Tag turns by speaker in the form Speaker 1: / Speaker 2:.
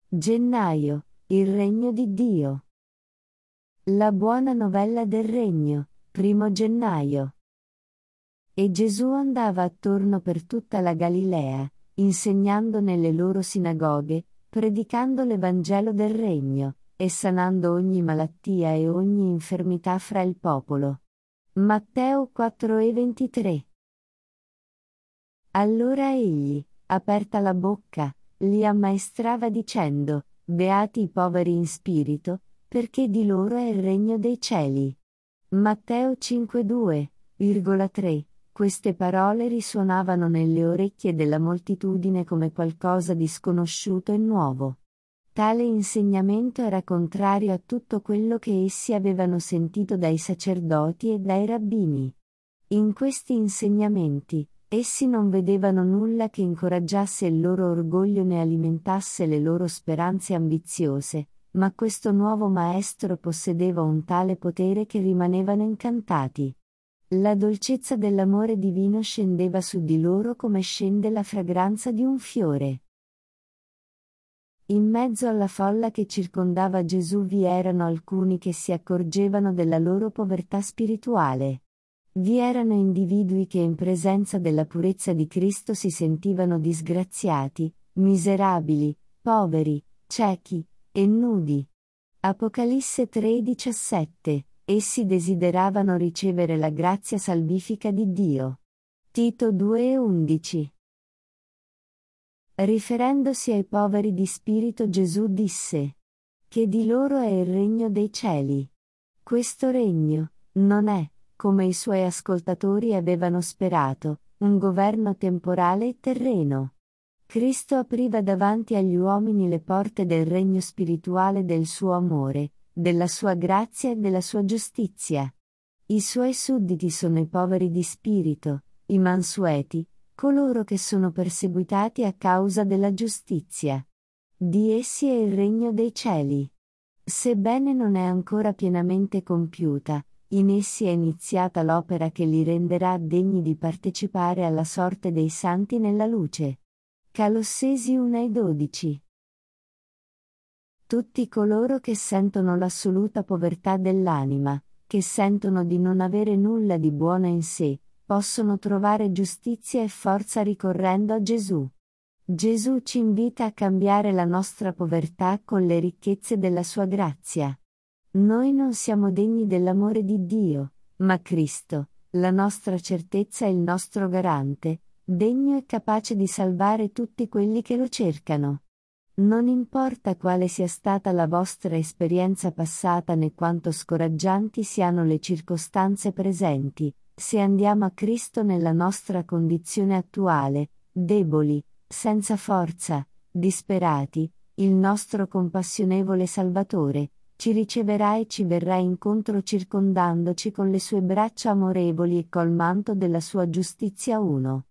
Speaker 1: Gennaio, il regno di Dio. La buona novella del regno, 1 gennaio. E Gesù andava attorno per tutta la Galilea, insegnando nelle loro sinagoghe, predicando l'Evangelo del regno, e sanando ogni malattia e ogni infermità fra il popolo. Matteo 4:23. Allora egli, aperta la bocca, li ammaestrava dicendo: Beati i poveri in spirito, perché di loro è il regno dei cieli. Matteo 5:2,3. Queste parole risuonavano nelle orecchie della moltitudine come qualcosa di sconosciuto e nuovo. Tale insegnamento era contrario a tutto quello che essi avevano sentito dai sacerdoti e dai rabbini. In questi insegnamenti, essi non vedevano nulla che incoraggiasse il loro orgoglio né alimentasse le loro speranze ambiziose, ma questo nuovo maestro possedeva un tale potere che rimanevano incantati. La dolcezza dell'amore divino scendeva su di loro come scende la fragranza di un fiore. In mezzo alla folla che circondava Gesù vi erano alcuni che si accorgevano della loro povertà spirituale. Vi erano individui che in presenza della purezza di Cristo si sentivano disgraziati, miserabili, poveri, ciechi e nudi. Apocalisse 3:17. Essi desideravano ricevere la grazia salvifica di Dio. Tito 2:11. Riferendosi ai poveri di spirito Gesù disse: che di loro è il regno dei cieli. Questo regno non è, come i suoi ascoltatori avevano sperato, un governo temporale e terreno. Cristo apriva davanti agli uomini le porte del regno spirituale del suo amore, della sua grazia e della sua giustizia. I suoi sudditi sono i poveri di spirito, i mansueti, coloro che sono perseguitati a causa della giustizia. Di essi è il regno dei cieli. Sebbene non è ancora pienamente compiuta, in essi è iniziata l'opera che li renderà degni di partecipare alla sorte dei santi nella luce. Colossesi 1:12. Tutti coloro che sentono l'assoluta povertà dell'anima, che sentono di non avere nulla di buono in sé, possono trovare giustizia e forza ricorrendo a Gesù. Gesù ci invita a cambiare la nostra povertà con le ricchezze della sua grazia. Noi non siamo degni dell'amore di Dio, ma Cristo, la nostra certezza e il nostro garante, degno e capace di salvare tutti quelli che lo cercano. Non importa quale sia stata la vostra esperienza passata né quanto scoraggianti siano le circostanze presenti, se andiamo a Cristo nella nostra condizione attuale, deboli, senza forza, disperati, il nostro compassionevole Salvatore ci riceverà e ci verrà incontro circondandoci con le sue braccia amorevoli e col manto della sua giustizia 1.